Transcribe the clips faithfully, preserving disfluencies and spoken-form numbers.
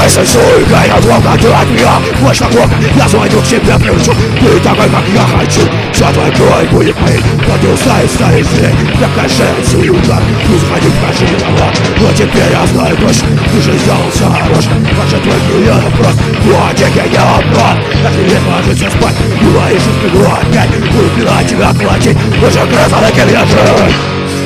Давай сосуй, горят волка, ты от меня мощь на глок, я звоню к себе привычу. Ты такой, как я хочу, вся твоя кровь будет моей. Но ты устаешь, станешь злей, как кошелец и удар. Не заходи в каши не дала, но теперь я знаю точно. Ты же сделался хорош, как же твой клиент прост. Лодик я не обрат, если не ложишься спать. Бываешь из бегу опять, буду на тебя платить. Уже краса на кем я жить.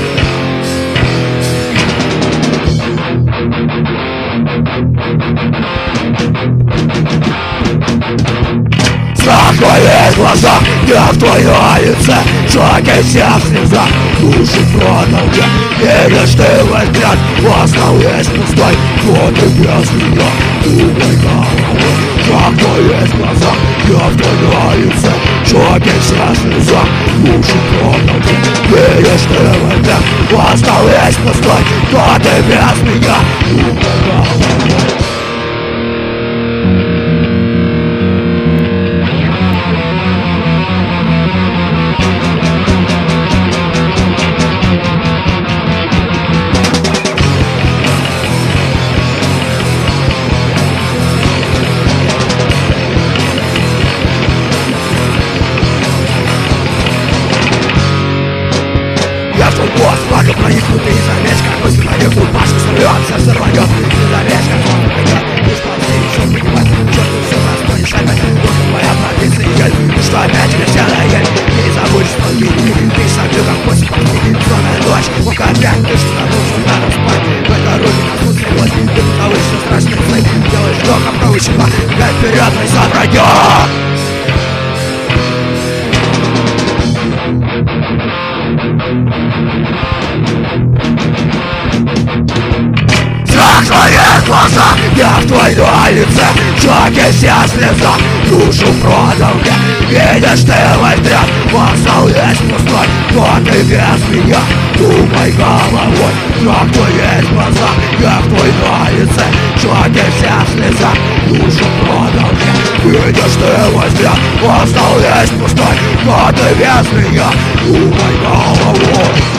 Страх в твоих глазах, я в твоем лице. Шоки вся в слезах, души продал я. Видишь ты в взгляд, остров есть пустой. Но ты без меня, думай головой. Страх в твоих глазах, я в твоем лице. Шоки вся в слезах, души продал я. Видишь ты в взгляд, остров есть пустой. Но ты без меня, думай головой. Вот, флага проникнутый из овечка. Мысли наверху, пашка сорвет, сердце рванет. Из овечка, он пойдет. И что ты еще понимать? Черт, ты все расстроишь опять. Только твоя провинция ель. И что опять тебе вся ель. Ты не забудешь твои дни. Ты шагню, как после пахни. Сонная ночь, мог опять. Ты что забыл, что надо спать. В этой руке как будто вот. Ты потолышься страшный сны. Делаешь вдох, а провычила. Опять вперед, твой сад пройдет. Страх в твоих глазах, я в твоем лице. Шоки все слеза, душу продал я. Видишь ты мой взгляд, вокзал есть пустой. Но ты без меня, думай головой. Страх в твоих глазах, я в твоем лице. Шоки все слеза, душу продал я. Видишь ты мой взгляд, вокзал есть пустой. Но ты без меня, думай головой.